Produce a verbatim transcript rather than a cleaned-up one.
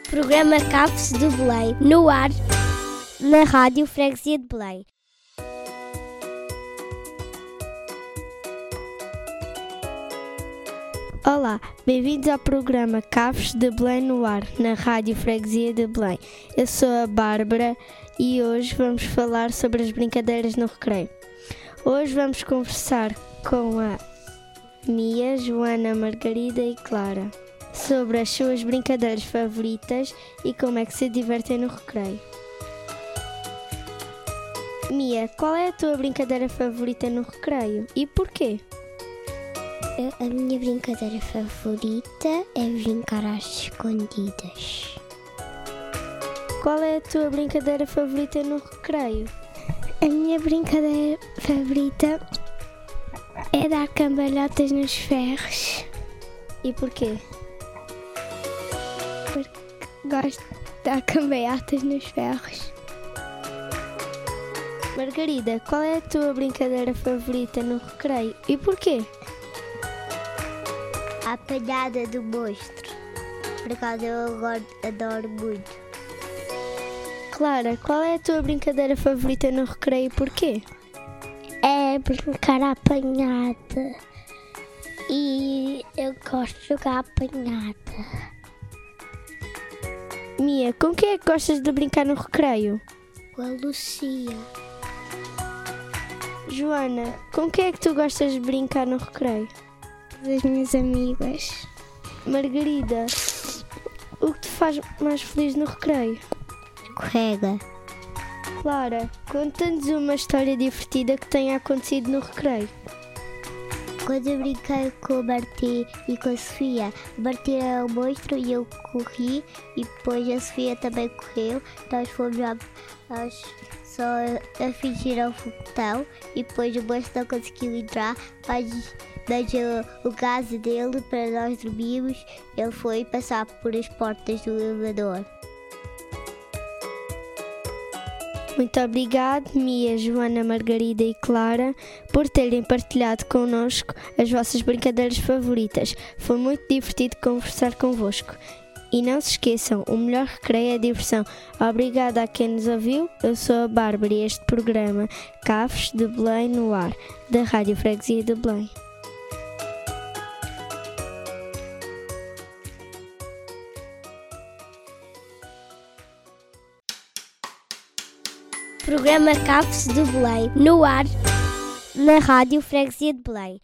Programa Cafes de Belém, no ar, na Rádio Freguesia de Belém. Olá, bem-vindos ao programa Cafes de Belém no ar, na Rádio Freguesia de Belém. Eu sou a Bárbara e hoje vamos falar sobre as brincadeiras no recreio. Hoje vamos conversar com a Mia, Joana, Margarida e Clara sobre as suas brincadeiras favoritas e como é que se divertem no recreio. Mia, qual é a tua brincadeira favorita no recreio e porquê? A minha brincadeira favorita é brincar às escondidas. Qual é a tua brincadeira favorita no recreio? A minha brincadeira favorita é dar cambalhotas nos ferros. E porquê? Porque gosto de dar cambalhotas nos ferros. Margarida, qual é a tua brincadeira favorita no recreio e porquê? A apanhada do monstro, por causa eu agora adoro muito. Clara, qual é a tua brincadeira favorita no recreio e porquê? É brincar à apanhada e eu gosto de jogar à apanhada. Mia, com quem é que gostas de brincar no recreio? Com a Lucia. Joana, com quem é que tu gostas de brincar no recreio? Das minhas amigas. Margarida, o que te faz mais feliz no recreio? Escorrega. Clara, conta-nos uma história divertida que tenha acontecido no recreio. Quando eu brinquei com o Martim e com a Sofia, o Martim era o monstro e eu corri e depois a Sofia também correu. Nós fomos a, a, só a fingir ao foguetão e depois o monstro não conseguiu entrar, mas deu o gás dele para nós dormirmos. Ele foi passar por as portas do elevador. Muito obrigado, Mia, Joana, Margarida e Clara, por terem partilhado connosco as vossas brincadeiras favoritas. Foi muito divertido conversar convosco. E não se esqueçam, o melhor recreio é a diversão. Obrigada a quem nos ouviu. Eu sou a Bárbara e este programa Cafes de Belém no ar, da Rádio Freguesia de Belém. Programa Cafes de Belém, no ar, na Rádio Freguesia de Belém.